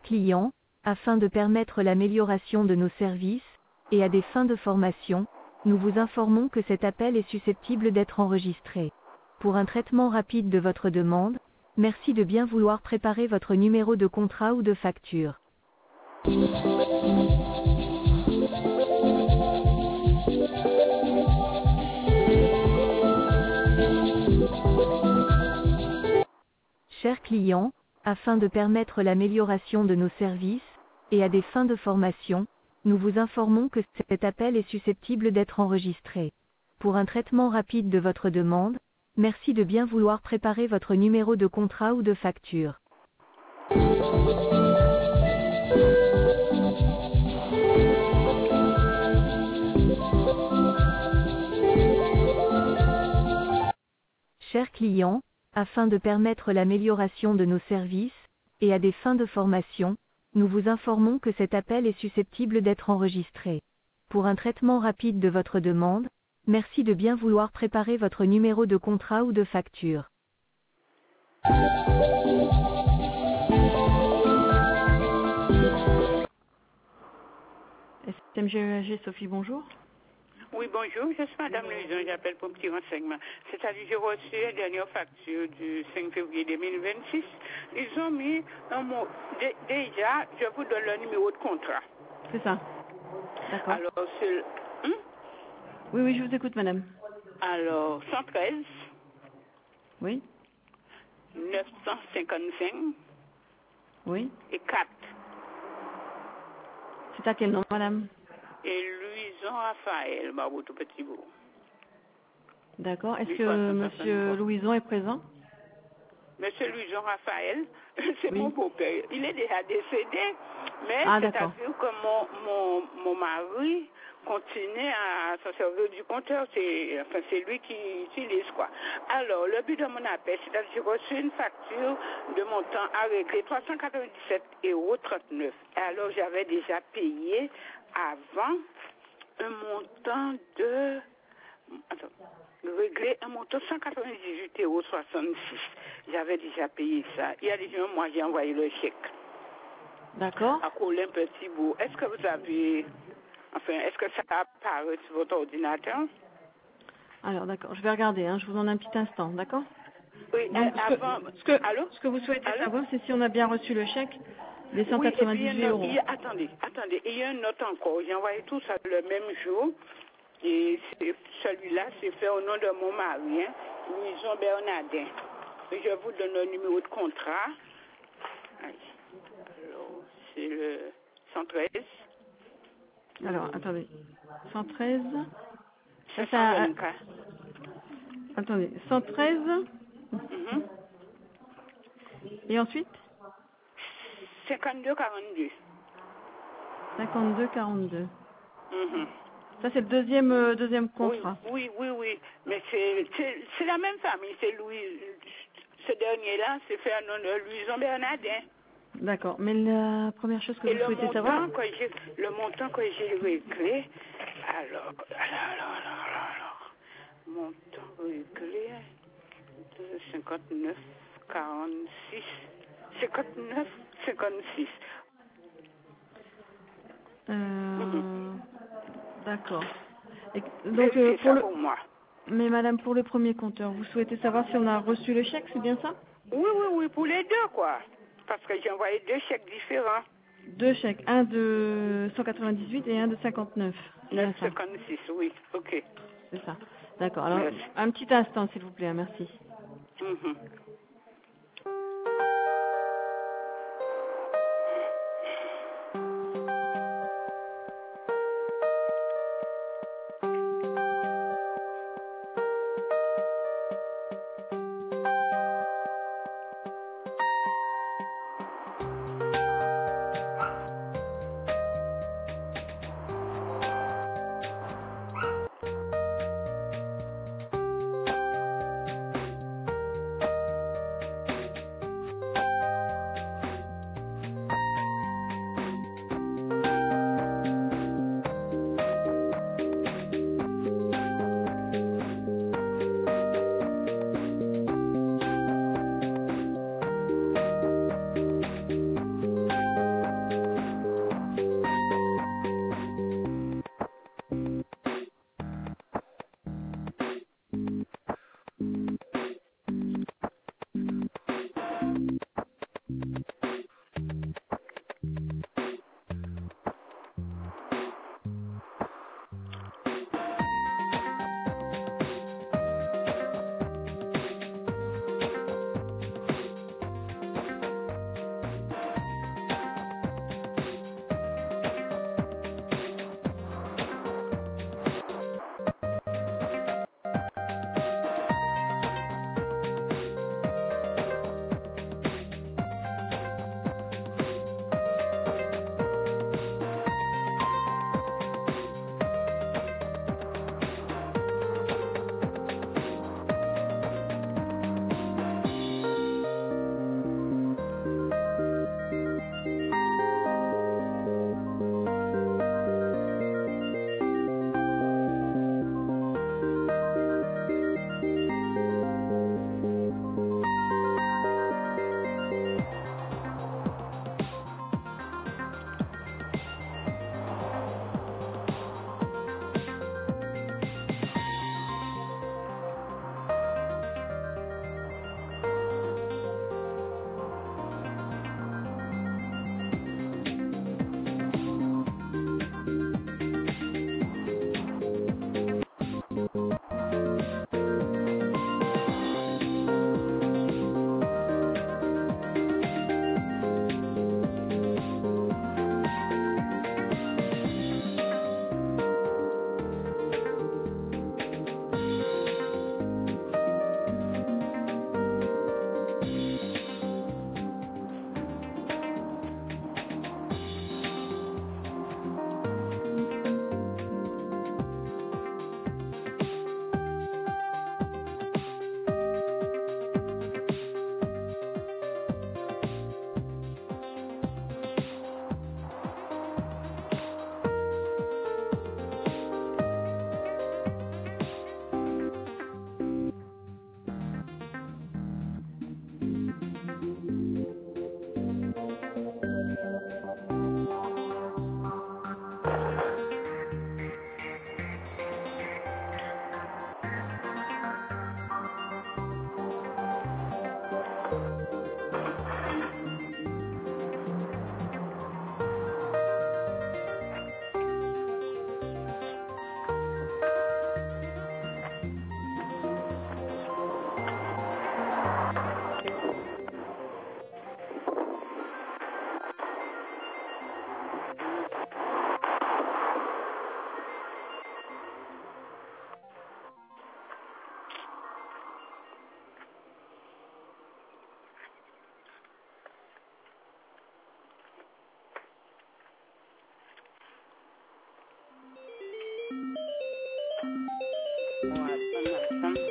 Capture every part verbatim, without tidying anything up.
client, afin de permettre l'amélioration de nos services, et à des fins de formation, nous vous informons que cet appel est susceptible d'être enregistré. Pour un traitement rapide de votre demande, merci de bien vouloir préparer votre numéro de contrat ou de facture. Chers clients, afin de permettre l'amélioration de nos services, et à des fins de formation, nous vous informons que cet appel est susceptible d'être enregistré. Pour un traitement rapide de votre demande, merci de bien vouloir préparer votre numéro de contrat ou de facture. Chers clients, afin de permettre l'amélioration de nos services, et à des fins de formation, nous vous informons que cet appel est susceptible d'être enregistré. Pour un traitement rapide de votre demande, merci de bien vouloir préparer votre numéro de contrat ou de facture. S M G E A G, Sophie, bonjour. Oui, bonjour, je suis Madame Louison, j'appelle pour un petit renseignement. C'est-à-dire, j'ai reçu la dernière facture du cinq février deux mille vingt-six. Ils ont mis un mot. Dé- déjà, je vous donne le numéro de contrat. C'est ça. D'accord. Alors, c'est le- hum? Oui, oui, je vous écoute, madame. Alors, cent treize, Oui, neuf cent cinquante-cinq oui. et quatre. C'est à quel nom, madame? Et Louison Raphaël, Barbeau tout petit bout. D'accord. Est-ce Oui, que pas tout à fait, monsieur quoi. Louison est présent? Monsieur Louison Raphaël, c'est Oui. mon beau-père. Il est déjà décédé, mais Ah, d'accord. c'est-à-dire que mon, mon, mon mari continue à se servir du compteur. C'est enfin, c'est lui qui utilise, quoi. Alors, le but de mon appel, c'est-à-dire que j'ai reçu une facture de montant à régler trois cent quatre-vingt-dix-sept euros trente-neuf. Alors, j'avais déjà payé avant un montant de... Attends, régler un montant cent quatre-vingt-dix-huit euros soixante-six. J'avais déjà payé ça. Il y a des jours, moi, j'ai envoyé le chèque D'accord. à Colin Petit Bout. Est-ce que vous avez... Enfin, est-ce que ça apparaît sur votre ordinateur? Alors, d'accord. Je vais regarder, hein. Je vous en ai un petit instant, d'accord? Oui, Donc, euh, ce que, avant... ce que, Allô? ce que vous souhaitez Allô? savoir, c'est si on a bien reçu le chèque des cent Oui, et puis il y quatre-vingt-dix-huit a un autre- euros. il y a- attendez, attendez, il y a une note encore. J'ai envoyé tout ça le même jour. Et c'est- celui-là, c'est fait au nom de mon mari, hein, Louison Bernardin. Et je vous donne le numéro de contrat. Aïe. Alors, c'est le cent treize. Alors, attendez. cent treize. Ça, cinq ça, cent vingt-quatre. attendez. cent treize. Mhm. Et ensuite? cinquante-deux quarante-deux. cinquante-deux quarante-deux. Mhm. Ça, c'est le deuxième, euh, deuxième Oui, contrat. oui, oui, oui. Mais c'est c'est- c'est la même famille. C'est Louis. Ce dernier-là, c'est fait au nom de Louison Bernardin. D'accord. Mais la première chose que Et vous le souhaitez savoir? montant que j'ai, le montant que j'ai réglé, alors, alors, alors, alors, alors, montant réglé, cinquante-neuf, quarante-six, cinquante-neuf, cinquante-six. Euh, Mhm. D'accord. Et- Donc, Vérifiez euh, pour ça le... pour moi. Mais madame, pour le premier compteur, vous souhaitez savoir si on a reçu le chèque, c'est bien ça? Oui, oui, oui, pour les deux, quoi. Parce que j'ai envoyé deux chèques différents. Deux chèques, un de cent quatre-vingt-dix-huit et un de cinquante-neuf. C'est bien ça. neuf cinquante-six, oui, ok. C'est ça. D'accord. Alors, Merci. un petit instant, s'il vous plaît. hein, Merci. Mhm. Bon, attends, attends.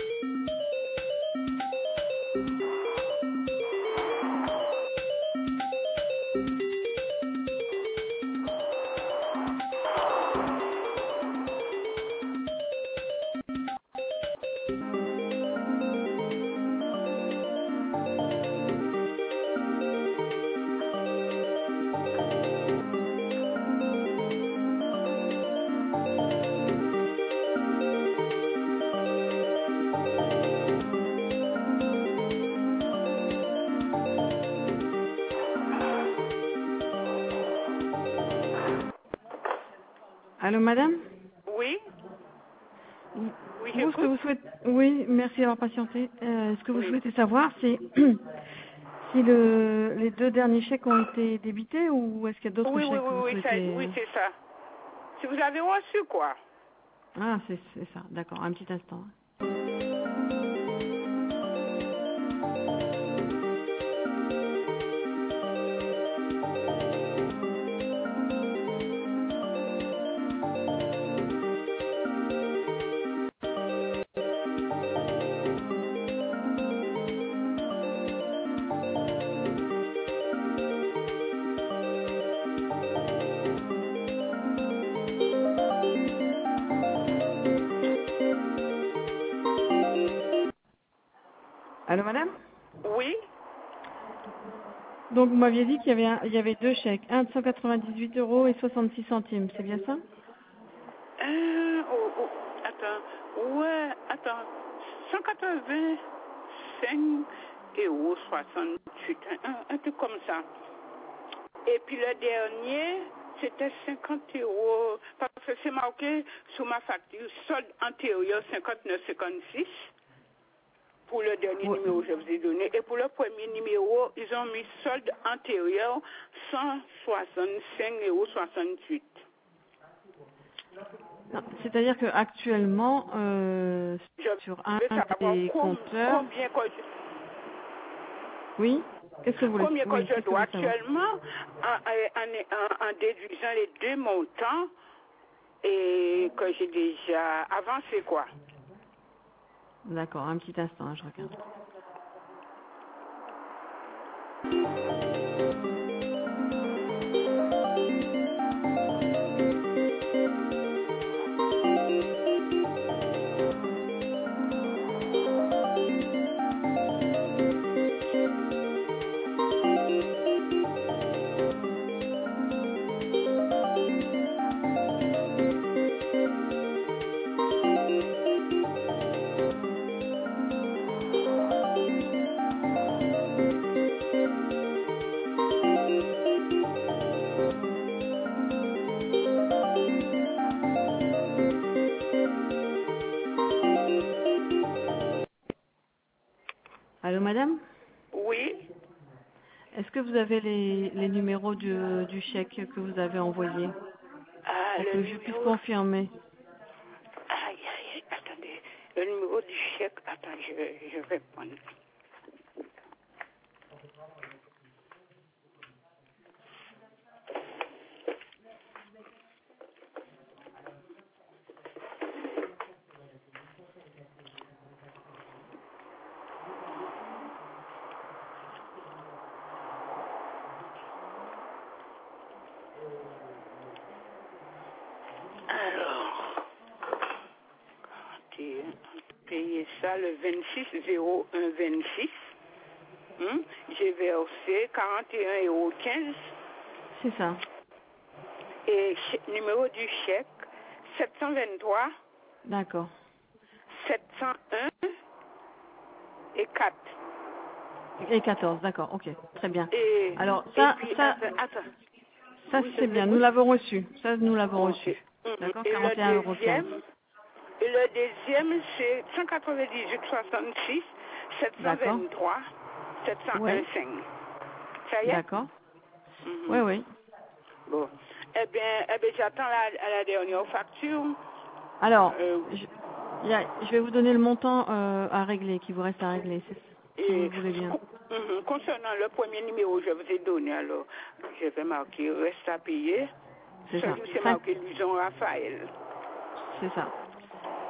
Allô, madame? Oui, oui, Vous, ce que vous j'écoute. souhaitez... Oui, merci d'avoir patienté. Euh, ce que vous Oui. souhaitez savoir, c'est si le... les deux derniers chèques ont été débités ou est-ce qu'il y a d'autres Oui, oui, chèques que oui, vous oui, ça- souhaitez... oui, c'est ça. Si vous avez reçu quoi? Ah, c'est c'est ça, d'accord, un petit instant. Allô, madame? Oui. Donc, vous m'aviez dit qu'il y avait, un- il y avait deux chèques, un de cent quatre-vingt-dix-huit euros et soixante-six centimes, c'est bien ça? Euh, oh, oh, attends. Ouais, attends. cent quatre-vingt-cinq euros soixante-huit. Un, un truc comme ça. Et puis le dernier, c'était cinquante euros. Parce que c'est marqué sur ma facture, solde antérieur cinquante-neuf cinquante-six. Pour le dernier Ouais. numéro que je vous ai donné. Et pour le premier numéro, ils ont mis solde antérieur cent soixante-cinq euros soixante-huit. Non, c'est-à-dire que actuellement, euh, Je sur un veux savoir des com- compteurs... combien que je, Oui? Qu'est-ce que vous voulez... combien que Oui, je qu'est-ce que dois vous voulez savoir? actuellement en, en- en- en déduisant les deux montants et que j'ai déjà avancé quoi. D'accord, un petit instant, hein, je regarde. Allô, madame? Oui. Est-ce que vous avez les, les numéros du, du chèque que vous avez envoyé Ah, pour le que je puisse numéro. confirmer? Aïe, aïe, aïe, attendez. Le numéro du chèque. Attends, je, vais- je vais prendre. Alors, quarante et un, payer ça le vingt-six zéro un vingt-six. Hum, J'ai versé quarante et un euros quinze. C'est ça. Et ch- numéro du chèque sept cent vingt-trois, D'accord. sept cent un et quatre. Et quatorze, d'accord, ok, très bien. Et, Alors, et ça, puis, ça, attends, attends. ça Oui, je c'est vous bien, nous écoute. l'avons reçu. Ça, nous l'avons Ok. reçu. Mhm. D'accord, Et quarante le et un euros quinze. deuxième, et le deuxième, c'est cent quatre-vingt-dix-huit soixante-six, sept cent D'accord. vingt-trois, sept cent un Ouais, cinq. Ça y est? d'accord. Mhm. Oui, oui. Bon. Eh bien, eh bien j'attends la, la dernière facture. Alors, Euh, je, il y a- je vais vous donner le montant euh, à régler, qui vous reste à régler, c'est- si vous et le voulez bien. con- mhm. Concernant le premier numéro que je vous ai donné, alors, je vais marquer reste à payer. C'est ça. Celui c'est Cinq- marqué Luison Raphaël. C'est ça.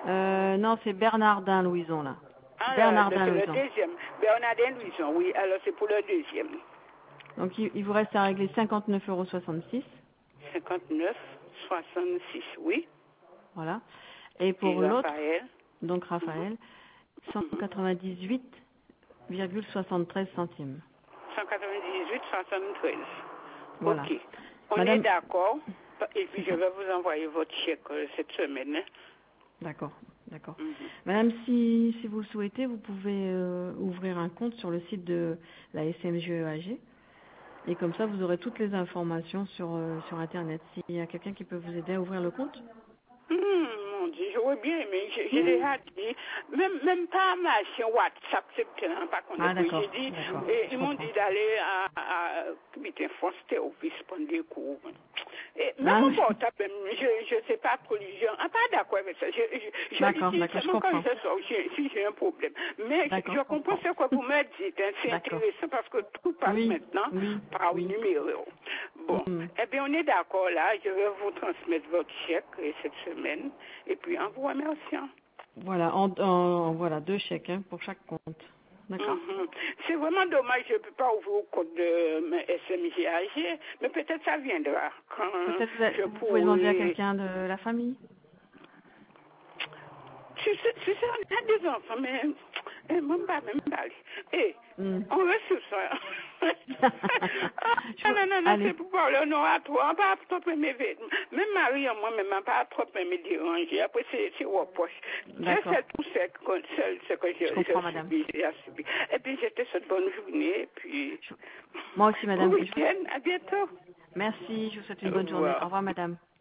Euh, non, c'est Bernardin Louison, là. Ah, Bernardin c'est le Louison. deuxième. Bernardin Louison, oui. Alors, c'est pour le deuxième. Donc, il, il vous reste à régler cinquante-neuf euros soixante-six. cinquante-neuf soixante-six, oui. Voilà. Et pour Et l'autre, Raphaël. donc Raphaël, cent quatre-vingt-dix-huit virgule soixante-treize centimes. cent quatre-vingt-dix-huit soixante-treize. Voilà. Ok. On Madame... est d'accord. Et puis, je vais vous envoyer votre chèque euh, cette semaine. Hein. D'accord, d'accord. Mhm. Madame, si, si vous le souhaitez, vous pouvez euh, ouvrir un compte sur le site de la S M G E A G. Et comme ça, vous aurez toutes les informations sur, euh, sur Internet. S'il y a quelqu'un qui peut vous aider à ouvrir le compte? Hum, mon Dieu, j'aurais bien aimé. J'ai j'ai Mmh. déjà dit, même, même pas ma sur WhatsApp, c'est peut-être pas qu'on Ah, a d'accord, J'ai dit, d'accord, et je ils m'ont comprends. dit d'aller à, à, à Foster Office prendre des cours. Et Ah, même oui. mon portable, je ne sais pas collision. Ah, pas d'accord avec ça. Je, je, je D'accord, l'utilise d'accord, je seulement quand comprends. je sors, si si j'ai un problème. Mais je, D'accord, je je comprends comprends. ce que vous me dites. Hein, c'est D'accord. intéressant parce que tout passe Oui, maintenant oui, par oui. numéro. Bon, Mm. eh bien, on est d'accord là. Je vais vous transmettre votre chèque euh, cette semaine. Et puis, en vous remerciant. Voilà, en, en- voilà, deux chèques hein, pour chaque compte. D'accord. Mhm. C'est vraiment dommage, je ne peux pas ouvrir au compte de S M G A G, mais peut-être ça viendra quand Peut-être vous, je vous pouvez demander à pourrai. quelqu'un de la famille. Tu sais, tu sais, on a des enfants, mais eh, même pas, même pas. Eh, Mm. on reste sur ça. Je Ah, vous- non, non, non, Allez, c'est pour parler, non, à toi, on pas trop aimer vêtements. Même Marie et moi, même, on pas trop aimer déranger. Après, c'est, c'est reproche. Je d'accord. sais tout ce que, seul, ce que je, Je comprends, je madame. subis, j'ai subi. Et puis, je te souhaite bonne journée, et puis, Je- Moi aussi, bon madame. Je vous- week-end, à bientôt. Merci, je vous souhaite une Au bonne journée. Au revoir. revoir, madame.